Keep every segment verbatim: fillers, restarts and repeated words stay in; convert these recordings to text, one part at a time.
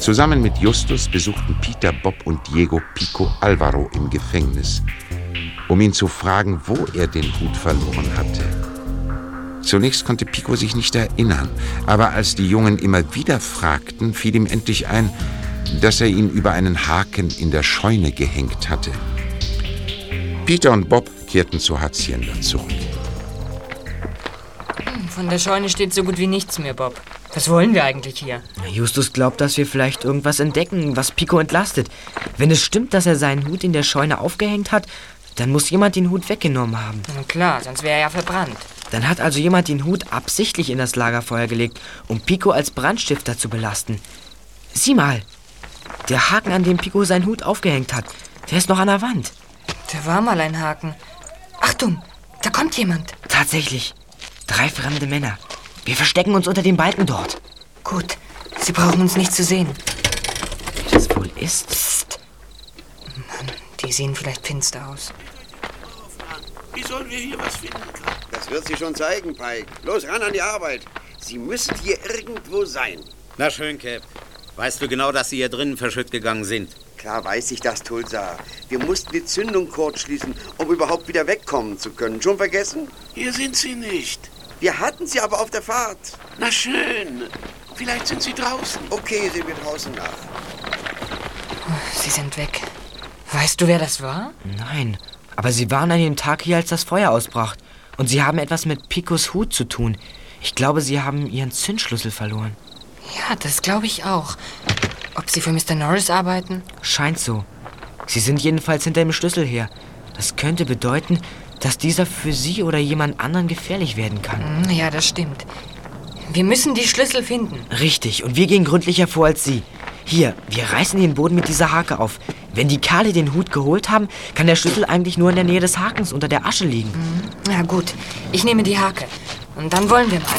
Zusammen mit Justus besuchten Peter, Bob und Diego Pico Alvaro im Gefängnis, um ihn zu fragen, wo er den Hut verloren hatte. Zunächst konnte Pico sich nicht erinnern, aber als die Jungen immer wieder fragten, fiel ihm endlich ein, dass er ihn über einen Haken in der Scheune gehängt hatte. Peter und Bob kehrten zur Hacienda zurück. Von der Scheune steht so gut wie nichts mehr, Bob. Was wollen wir eigentlich hier? Justus glaubt, dass wir vielleicht irgendwas entdecken, was Pico entlastet. Wenn es stimmt, dass er seinen Hut in der Scheune aufgehängt hat, dann muss jemand den Hut weggenommen haben. Na klar, sonst wäre er ja verbrannt. Dann hat also jemand den Hut absichtlich in das Lagerfeuer gelegt, um Pico als Brandstifter zu belasten. Sieh mal, der Haken, an dem Pico seinen Hut aufgehängt hat, der ist noch an der Wand. Da war mal ein Haken. Achtung, da kommt jemand. Tatsächlich, drei fremde Männer. Wir verstecken uns unter den Balken dort. Gut, sie brauchen uns nicht zu sehen. Wer das wohl ist? Psst. Mann, die sehen vielleicht finster aus. Wie sollen wir hier was finden? Das wird sich schon zeigen, Pike. Los, ran an die Arbeit. Sie müssen hier irgendwo sein. Na schön, Cap. Weißt du genau, dass Sie hier drinnen verschütt gegangen sind? Klar weiß ich das, Tulsa. Wir mussten die Zündung kurzschließen, um überhaupt wieder wegkommen zu können. Schon vergessen? Hier sind sie nicht. Wir hatten sie aber auf der Fahrt. Na schön. Vielleicht sind sie draußen. Okay, sehen wir draußen nach. Sie sind weg. Weißt du, wer das war? Nein, aber sie waren an dem Tag hier, als das Feuer ausbrach. Und sie haben etwas mit Picos Hut zu tun. Ich glaube, sie haben ihren Zündschlüssel verloren. Ja, das glaube ich auch. Ob sie für Mister Norris arbeiten? Scheint so. Sie sind jedenfalls hinter dem Schlüssel her. Das könnte bedeuten, dass dieser für sie oder jemand anderen gefährlich werden kann. Ja, das stimmt. Wir müssen die Schlüssel finden. Richtig, und wir gehen gründlicher vor als sie. Hier, wir reißen den Boden mit dieser Hake auf. Wenn die Kerle den Hut geholt haben, kann der Schlüssel eigentlich nur in der Nähe des Hakens unter der Asche liegen. Na gut, ich nehme die Hake. Und dann wollen wir mal.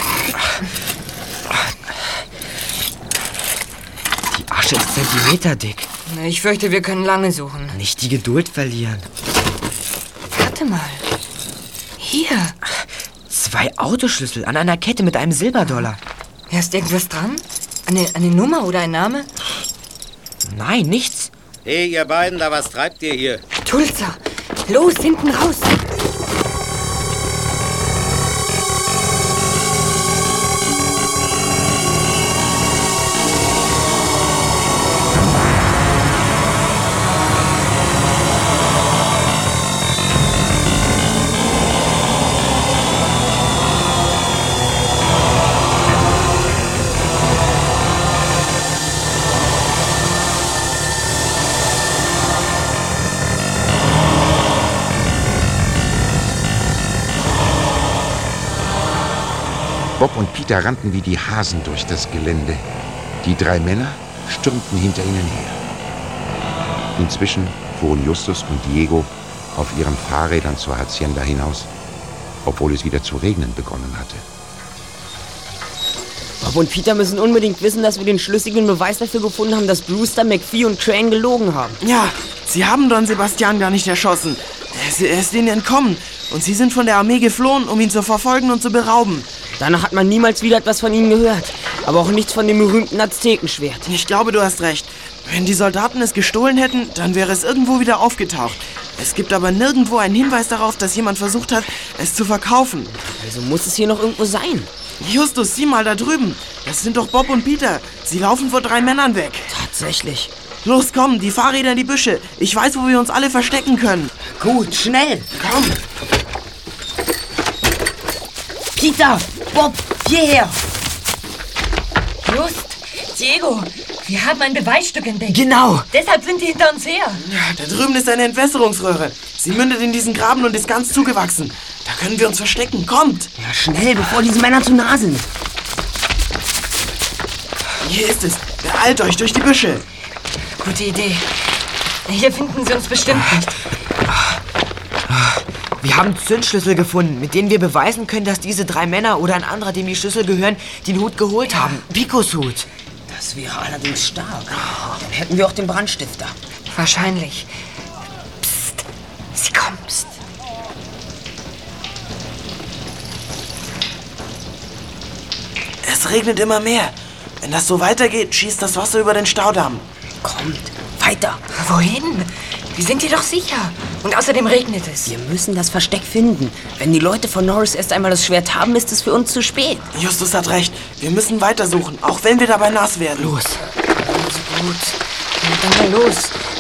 Die Asche ist zentimeterdick. Ich fürchte, wir können lange suchen. Nicht die Geduld verlieren. Warte mal. Hier. Zwei Autoschlüssel an einer Kette mit einem Silberdollar. Ja, ist irgendwas dran? Eine, eine Nummer oder ein Name? Nein, nichts. Hey, ihr beiden, da was treibt ihr hier? Tulsa, los, hinten raus. Bob und Peter rannten wie die Hasen durch das Gelände. Die drei Männer stürmten hinter ihnen her. Inzwischen fuhren Justus und Diego auf ihren Fahrrädern zur Hacienda hinaus, obwohl es wieder zu regnen begonnen hatte. Bob und Peter müssen unbedingt wissen, dass wir den schlüssigen Beweis dafür gefunden haben, dass Brewster, McPhee und Crane gelogen haben. Ja, sie haben Don Sebastian gar nicht erschossen. Er ist, er ist ihnen entkommen. Und sie sind von der Armee geflohen, um ihn zu verfolgen und zu berauben. Danach hat man niemals wieder etwas von ihnen gehört. Aber auch nichts von dem berühmten Aztekenschwert. Ich glaube, du hast recht. Wenn die Soldaten es gestohlen hätten, dann wäre es irgendwo wieder aufgetaucht. Es gibt aber nirgendwo einen Hinweis darauf, dass jemand versucht hat, es zu verkaufen. Also muss es hier noch irgendwo sein. Justus, sieh mal da drüben. Das sind doch Bob und Peter. Sie laufen vor drei Männern weg. Tatsächlich. Los, komm, die Fahrräder in die Büsche. Ich weiß, wo wir uns alle verstecken können. Gut, schnell. Komm. Peter, Bob, hierher. Just, Diego, wir haben ein Beweisstück entdeckt. Genau. Deshalb sind die hinter uns her. Ja, da drüben ist eine Entwässerungsröhre. Sie mündet in diesen Graben und ist ganz zugewachsen. Da können wir uns verstecken. Kommt! Ja, schnell, bevor diese Männer zu nah sind. Hier ist es. Beeilt euch durch die Büsche. Gute Idee. Hier finden sie uns bestimmt nicht. Wir haben Zündschlüssel gefunden, mit denen wir beweisen können, dass diese drei Männer oder ein anderer, dem die Schlüssel gehören, den Hut geholt haben. Picos Hut. Das wäre allerdings stark. Dann hätten wir auch den Brandstifter. Wahrscheinlich. Psst. Sie kommen. Psst. Es regnet immer mehr. Wenn das so weitergeht, schießt das Wasser über den Staudamm. Kommt, weiter. Wohin? Wir sind hier doch sicher. Und außerdem regnet es. Wir müssen das Versteck finden. Wenn die Leute von Norris erst einmal das Schwert haben, ist es für uns zu spät. Justus hat recht. Wir müssen weitersuchen, auch wenn wir dabei nass werden. Los. Also gut. Dann mal los.